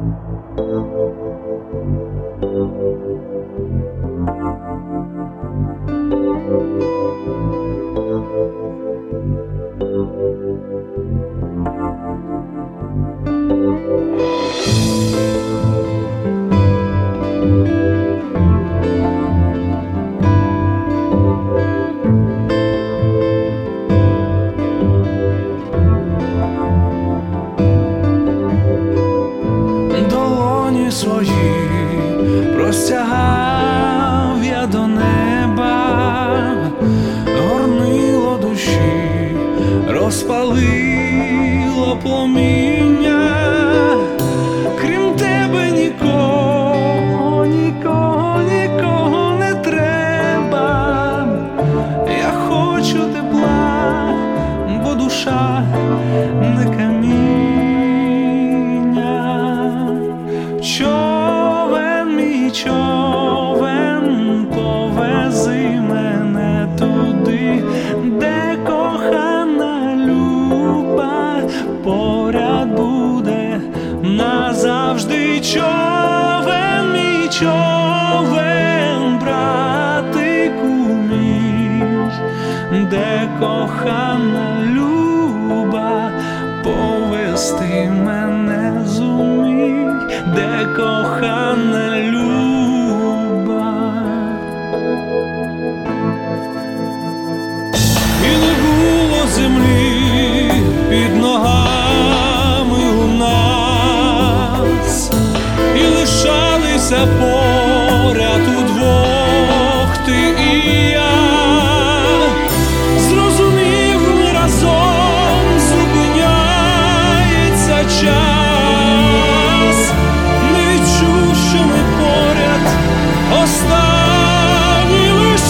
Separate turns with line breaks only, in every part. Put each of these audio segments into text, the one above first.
Свої простягав я до неба, горнило душі, розпалило пломіння. Крім тебе нікого, нікого, нікого не треба. Я хочу тепла, бо душа не каміння. Човен, мій човен, повези мене туди, де кохана люба поряд буде назавжди. Човен, мій човен, братику мій, де кохана люба повести мене зумій, де кохана люба. І не було землі під ногами у нас, і лишалися поряд удвох ти і я. Зрозумів, ми разом зупиняється час, не відчув, що ми поряд останній лиш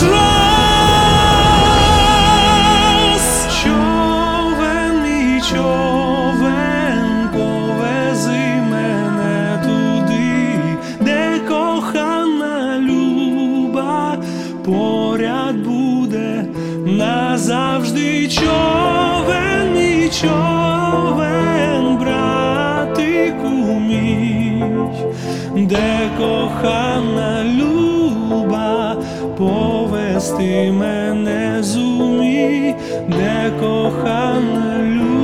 раз. Човен, мій човен, повези мене туди, де кохана люба поряд буде назавжди. Човен, мій човен, братику мій, де кохана люба повести мене зумій, де кохана люба.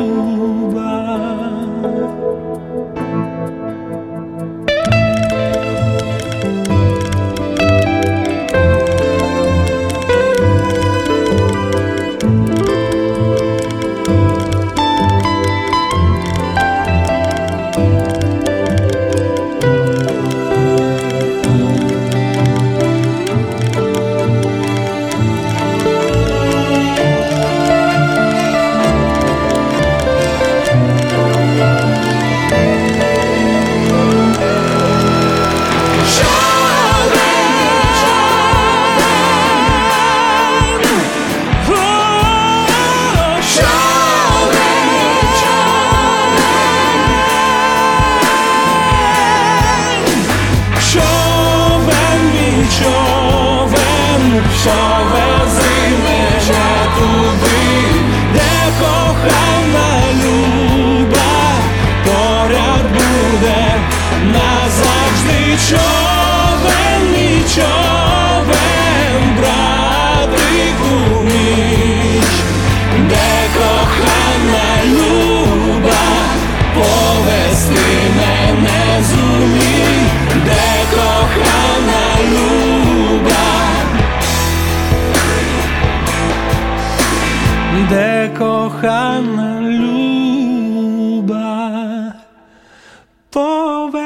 Повези мене туди, де кохана люба поряд буде назавжди. Човен, мій човен, братику мій, де кохана люба повести мене зумій, де кохана люба, де кохана люба повести